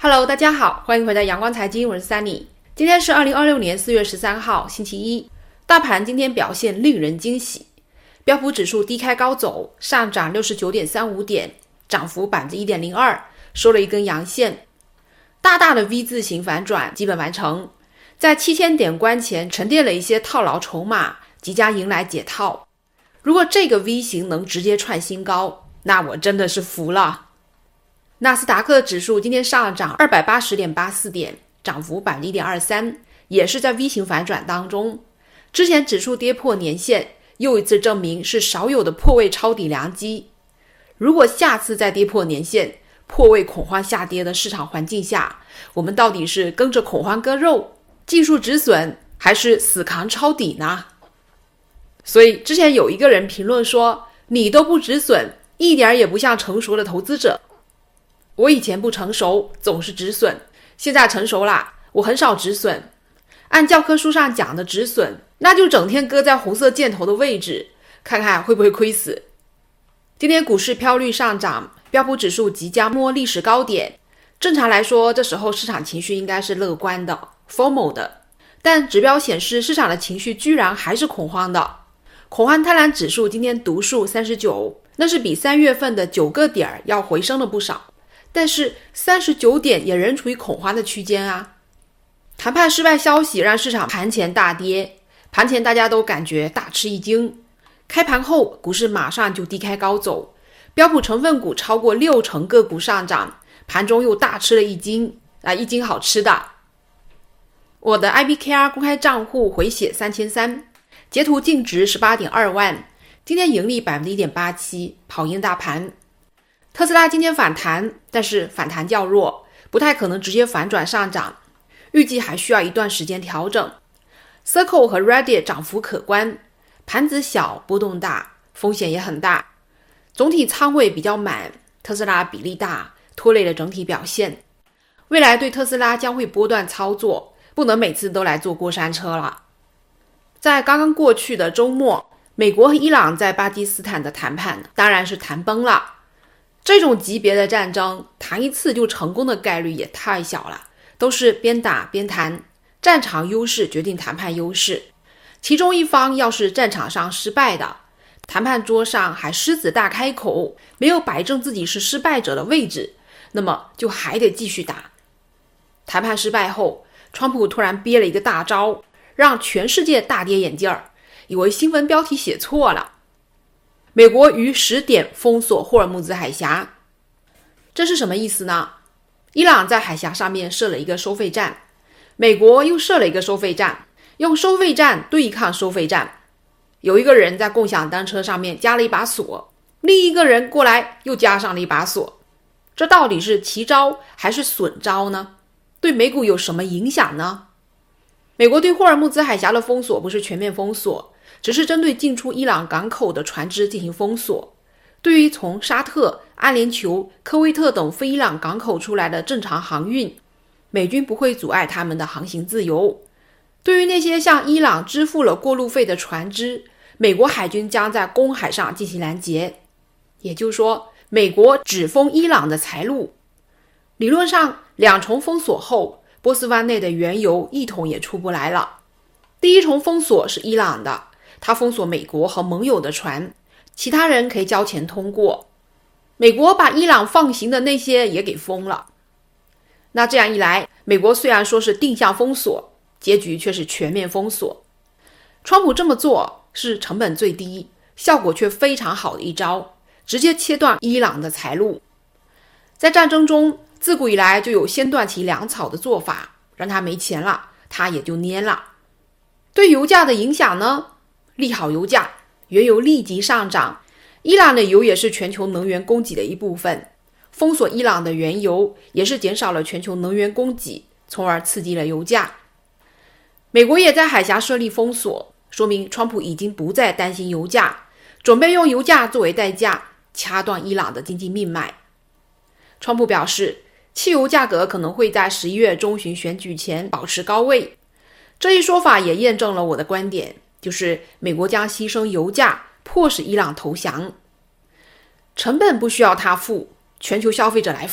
Hello， 大家好，欢迎回到阳光财经，我是 Sunny。今天是2026年4月13号，星期一。大盘今天表现令人惊喜，标普指数低开高走，上涨 69.35 点，涨幅 1.02%， 收了一根阳线，大大的 V 字形反转基本完成。在7000点关前沉淀了一些套牢筹码，即将迎来解套。如果这个 V 型能直接创新高，那我真的是服了。纳斯达克指数今天上涨 280.84 点，涨幅 1.23%， 也是在 V 型反转当中。之前指数跌破年线，又一次证明是少有的破位抄底良机。如果下次再跌破年线，破位恐慌下跌的市场环境下，我们到底是跟着恐慌割肉，技术止损，还是死扛抄底呢？所以之前有一个人评论说，你都不止损，一点也不像成熟的投资者。我以前不成熟，总是止损，现在成熟啦，我很少止损。按教科书上讲的止损，那就整天搁在红色箭头的位置，看看会不会亏死。今天股市飘率上涨，标普指数即将摸历史高点。正常来说，这时候市场情绪应该是乐观的 FOMO 的，但指标显示市场的情绪居然还是恐慌的。恐慌贪婪指数今天读数39，那是比3月份的9个点要回升了不少，但是39点也仍处于恐慌的区间啊。谈判失败消息让市场盘前大跌，盘前大家都感觉大吃一惊，开盘后股市马上就低开高走，标普成分股超过60%个股上涨，盘中又大吃了一惊一惊好吃的。我的 IBKR 公开账户回血3300，截图净值 18.2 万，今天盈利 1.87%， 跑赢大盘。特斯拉今天反弹，但是反弹较弱，不太可能直接反转上涨，预计还需要一段时间调整。Circle 和 Reddit 涨幅可观，盘子小，波动大，风险也很大。总体仓位比较满，特斯拉比例大，拖累了整体表现。未来对特斯拉将会波段操作，不能每次都来坐过山车了。在刚刚过去的周末，美国和伊朗在巴基斯坦的谈判当然是谈崩了。这种级别的战争，谈一次就成功的概率也太小了，都是边打边谈，战场优势决定谈判优势。其中一方要是战场上失败的，谈判桌上还狮子大开口，没有摆正自己是失败者的位置，那么就还得继续打。谈判失败后，川普突然憋了一个大招，让全世界大跌眼镜儿，以为新闻标题写错了。美国于10点封锁霍尔木兹海峡，这是什么意思呢？伊朗在海峡上面设了一个收费站，美国又设了一个收费站，用收费站对抗收费站。有一个人在共享单车上面加了一把锁，另一个人过来又加上了一把锁，这到底是奇招还是损招呢？对美股有什么影响呢？美国对霍尔木兹海峡的封锁不是全面封锁，只是针对进出伊朗港口的船只进行封锁。对于从沙特、阿联酋、科威特等非伊朗港口出来的正常航运，美军不会阻碍他们的航行自由。对于那些向伊朗支付了过路费的船只，美国海军将在公海上进行拦截。也就是说，美国只封伊朗的财路。理论上，两重封锁后，波斯湾内的原油一桶也出不来了。第一重封锁是伊朗的，他封锁美国和盟友的船，其他人可以交钱通过。美国把伊朗放行的那些也给封了。那这样一来，美国虽然说是定向封锁，结局却是全面封锁。川普这么做是成本最低，效果却非常好的一招，直接切断伊朗的财路。在战争中，自古以来就有先断其粮草的做法，让他没钱了，他也就蔫了。对油价的影响呢？利好油价，原油立即上涨。伊朗的油也是全球能源供给的一部分，封锁伊朗的原油也是减少了全球能源供给，从而刺激了油价。美国也在海峡设立封锁，说明川普已经不再担心油价，准备用油价作为代价掐断伊朗的经济命脉。川普表示，汽油价格可能会在11月中旬选举前保持高位。这一说法也验证了我的观点，就是美国将牺牲油价，迫使伊朗投降。成本不需要他付，全球消费者来付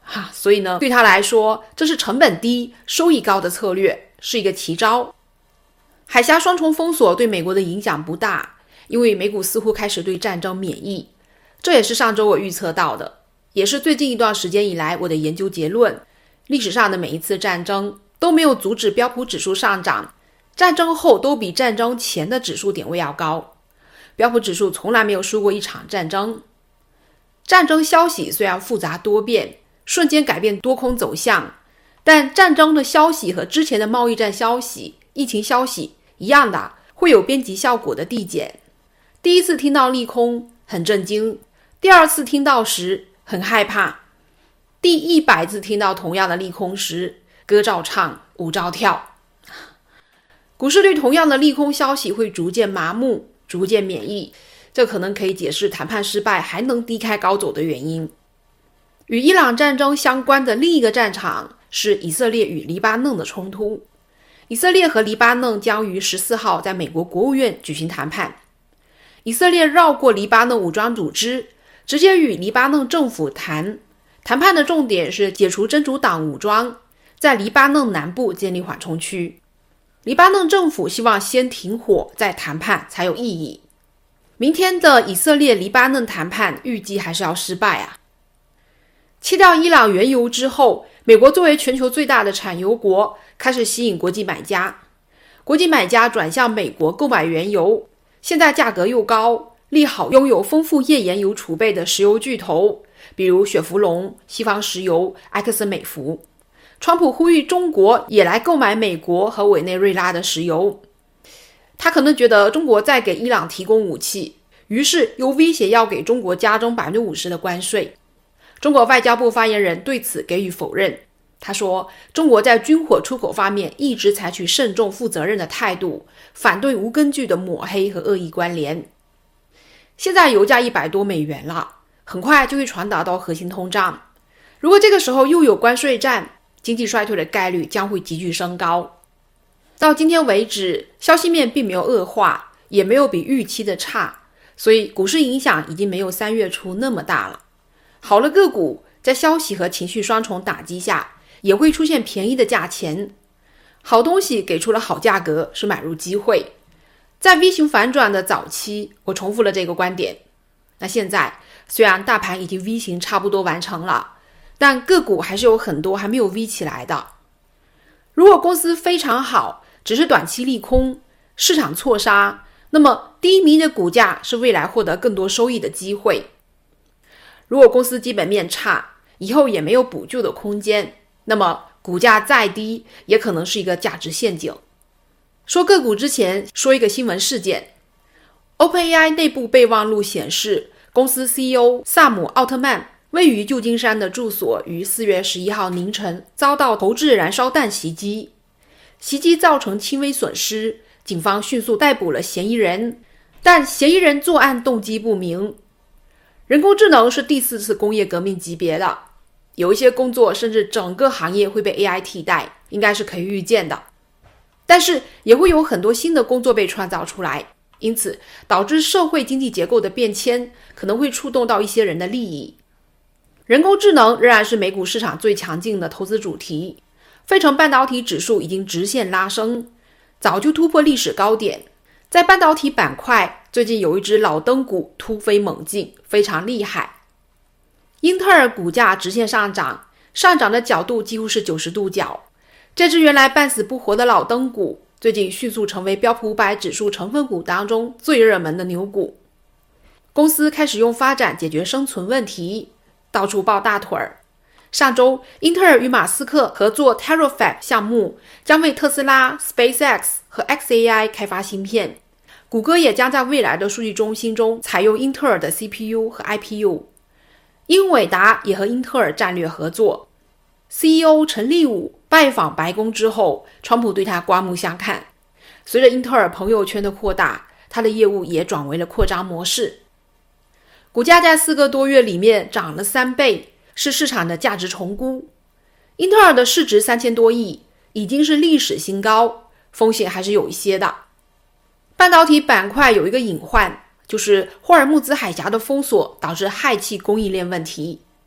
所以呢，对他来说，这是成本低、收益高的策略，是一个奇招。海峡双重封锁对美国的影响不大，因为美股似乎开始对战争免疫，这也是上周我预测到的，也是最近一段时间以来我的研究结论。历史上的每一次战争都没有阻止标普指数上涨，战争后都比战争前的指数点位要高。标普指数从来没有输过一场战争。战争消息虽然复杂多变，瞬间改变多空走向，但战争的消息和之前的贸易战消息、疫情消息一样的，会有边际效果的递减。第一次听到利空很震惊，第二次听到时很害怕，第100次听到同样的利空时，歌照唱，舞照跳。股市对同样的利空消息会逐渐麻木，逐渐免疫，这可能可以解释谈判失败还能低开高走的原因。与伊朗战争相关的另一个战场是以色列与黎巴嫩的冲突。以色列和黎巴嫩将于14号在美国国务院举行谈判。以色列绕过黎巴嫩武装组织，直接与黎巴嫩政府谈。谈判的重点是解除真主党武装，在黎巴嫩南部建立缓冲区。黎巴嫩政府希望先停火再谈判才有意义。明天的以色列黎巴嫩谈判预计还是要失败啊。切掉伊朗原油之后，美国作为全球最大的产油国，开始吸引国际买家。国际买家转向美国购买原油，现在价格又高，利好拥有丰富页岩油储备的石油巨头，比如雪佛龙、西方石油、埃克森美孚。川普呼吁中国也来购买美国和委内瑞拉的石油。他可能觉得中国在给伊朗提供武器，于是又威胁要给中国加征 50% 的关税。中国外交部发言人对此给予否认。他说，中国在军火出口方面一直采取慎重负责任的态度，反对无根据的抹黑和恶意关联。现在油价$100多了，很快就会传导到核心通胀。如果这个时候又有关税战，经济衰退的概率将会急剧升高。到今天为止，消息面并没有恶化，也没有比预期的差，所以股市影响已经没有3月初那么大了。好的个股在消息和情绪双重打击下，也会出现便宜的价钱。好东西给出了好价格是买入机会。在 V 型反转的早期，我重复了这个观点。那现在虽然大盘已经 V 型差不多完成了，但个股还是有很多还没有 V 起来的。如果公司非常好，只是短期利空，市场错杀，那么低迷的股价是未来获得更多收益的机会。如果公司基本面差，以后也没有补救的空间，那么股价再低也可能是一个价值陷阱。说个股之前，说一个新闻事件。OpenAI 内部备忘录显示，公司 CEO 萨姆·奥特曼位于旧金山的住所于4月11号凌晨遭到投掷燃烧弹袭击，袭击造成轻微损失，警方迅速逮捕了嫌疑人，但嫌疑人作案动机不明。人工智能是第4次工业革命级别的，有一些工作甚至整个行业会被 AI 替代，应该是可以预见的。但是也会有很多新的工作被创造出来，因此导致社会经济结构的变迁，可能会触动到一些人的利益。人工智能仍然是美股市场最强劲的投资主题，费城半导体指数已经直线拉升，早就突破历史高点。在半导体板块，最近有一只老灯股突飞猛进，非常厉害。英特尔股价直线上涨，上涨的角度几乎是90度角。这只原来半死不活的老灯股，最近迅速成为标普500指数成分股当中最热门的牛股。公司开始用发展解决生存问题，到处抱大腿儿。上周，英特尔与马斯克合作 Terafab 项目，将为特斯拉、SpaceX 和 xAI 开发芯片。谷歌也将在未来的数据中心中采用英特尔的 CPU 和 IPU。英伟达也和英特尔战略合作。CEO 陈立武拜访白宫之后，川普对他刮目相看。随着英特尔朋友圈的扩大，他的业务也转为了扩张模式。股价在4个多月里面涨了3倍，是市场的价值重估。英特尔的市值3000多亿，已经是历史新高，风险还是有一些的。半导体板块有一个隐患，就是霍尔木兹海峡的封锁导致氦气供应链问题。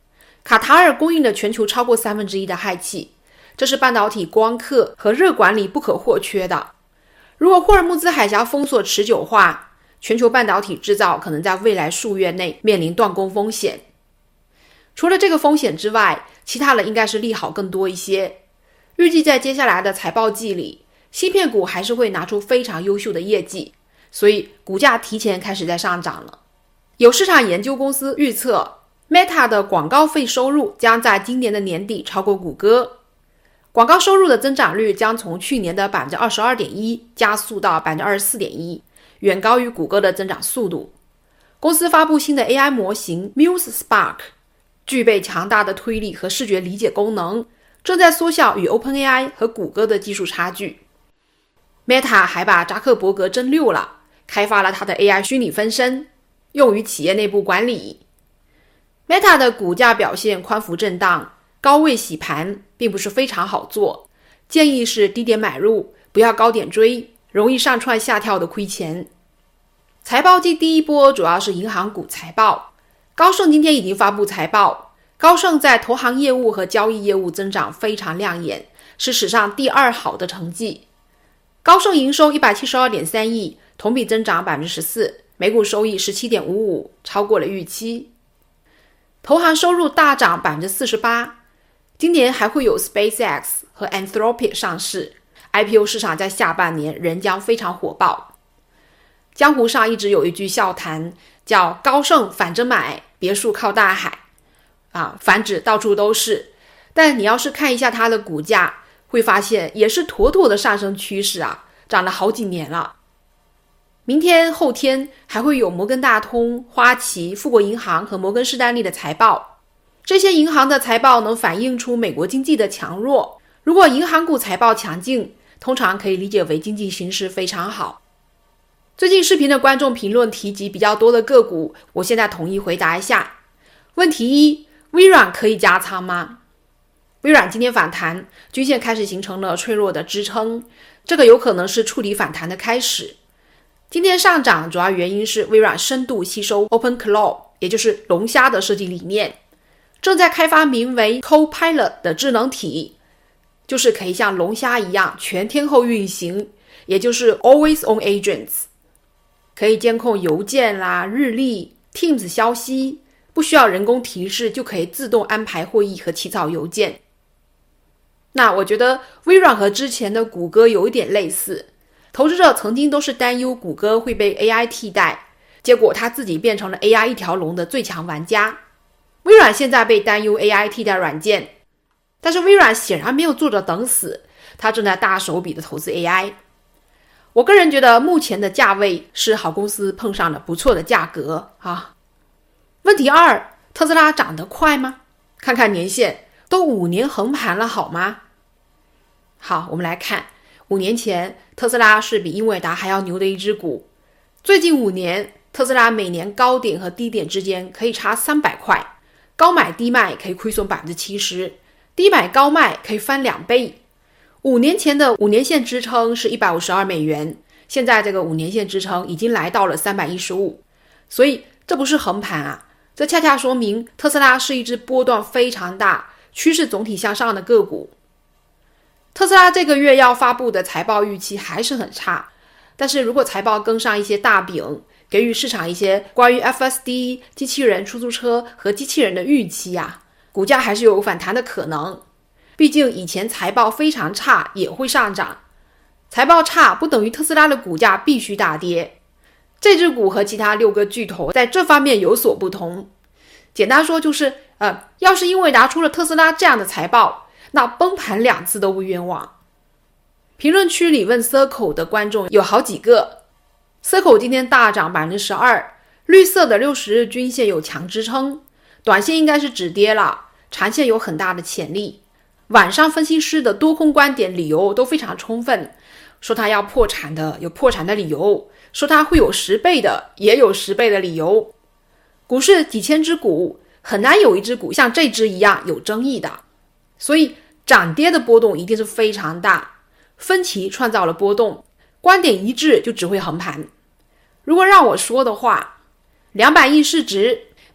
卡塔尔供应了全球超过1/3的氦气，这是半导体光刻和热管理不可或缺的。如果霍尔木兹海峡封锁持久化，全球半导体制造可能在未来数月内面临断供风险。除了这个风险之外，其他的应该是利好更多一些。预计在接下来的财报季里，芯片股还是会拿出非常优秀的业绩，所以股价提前开始在上涨了。有市场研究公司预测，Meta 的广告费收入将在今年的年底超过谷歌。广告收入的增长率将从去年的 22.1% 加速到 24.1%， 远高于谷歌的增长速度。公司发布新的 AI 模型 Muse Spark， 具备强大的推理和视觉理解功能，正在缩小与 OpenAI 和谷歌的技术差距。Meta 还把扎克伯格蒸馏了，开发了他的 AI 虚拟分身，用于企业内部管理。Meta 的股价表现宽幅震荡，高位洗盘并不是非常好做，建议是低点买入，不要高点追，容易上蹿下跳的亏钱。财报季第一波主要是银行股财报，高盛今天已经发布财报，高盛在投行业务和交易业务增长非常亮眼，是史上第2好的成绩。高盛营收 172.3 亿，同比增长 14%， 每股收益 17.55， 超过了预期。投行收入大涨 48%， 今年还会有 SpaceX 和 Anthropic 上市， IPO 市场在下半年仍将非常火爆。江湖上一直有一句笑谈，叫高盛反着买，别墅靠大海反指到处都是，但你要是看一下它的股价，会发现也是妥妥的上升趋势涨了好几年了。明天后天还会有摩根大通、花旗、富国银行和摩根士丹利的财报，这些银行的财报能反映出美国经济的强弱。如果银行股财报强劲，通常可以理解为经济形势非常好。最近视频的观众评论提及比较多的个股，我现在统一回答一下。问题一，微软可以加仓吗？微软今天反弹，均线开始形成了脆弱的支撑，这个有可能是触底反弹的开始。今天上涨主要原因是微软深度吸收 OpenClaw， 也就是龙虾的设计理念，正在开发名为 Copilot 的智能体，就是可以像龙虾一样全天候运行，也就是 Always on Agents， 可以监控邮件日历、Teams 消息，不需要人工提示就可以自动安排会议和起草邮件。那我觉得微软和之前的谷歌有一点类似，投资者曾经都是担忧谷歌会被 AI 替代，结果他自己变成了 AI 一条龙的最强玩家。微软现在被担忧 AI 替代软件，但是微软显然没有坐着等死，他正在大手笔的投资 AI。 我个人觉得目前的价位是好公司碰上了不错的价格问题二，特斯拉涨得快吗？看看年限，都5年横盘了好吗？好，我们来看5年前特斯拉是比英伟达还要牛的一只股，最近5年特斯拉每年高点和低点之间可以差300块，高买低卖可以亏损 70%， 低买高卖可以翻2倍。5年前的5年线支撑是152美元，现在这个5年线支撑已经来到了315，所以这不是横盘这恰恰说明特斯拉是一只波段非常大、趋势总体向上的个股。特斯拉这个月要发布的财报预期还是很差，但是如果财报跟上一些大饼，给予市场一些关于 FSD、机器人出租车和机器人的预期股价还是有反弹的可能。毕竟以前财报非常差也会上涨，财报差不等于特斯拉的股价必须大跌。这只股和其他6个巨头在这方面有所不同。简单说就是要是英伟达出了特斯拉这样的财报，那崩盘2次都不冤枉。评论区里问 Circle 的观众有好几个， Circle 今天大涨 12%， 绿色的60日均线有强支撑，短线应该是止跌了，长线有很大的潜力。晚上分析师的多空观点理由都非常充分，说它要破产的有破产的理由，说它会有10倍的也有10倍的理由。股市几千只股，很难有一只股像这只一样有争议的，所以涨跌的波动一定是非常大，分歧创造了波动，观点一致就只会横盘。如果让我说的话，200亿市值，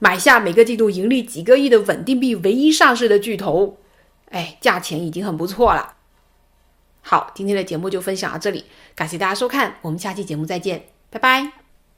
买下每个季度盈利几个亿的稳定币唯一上市的巨头，价钱已经很不错了。好，今天的节目就分享到这里，感谢大家收看，我们下期节目再见，拜拜。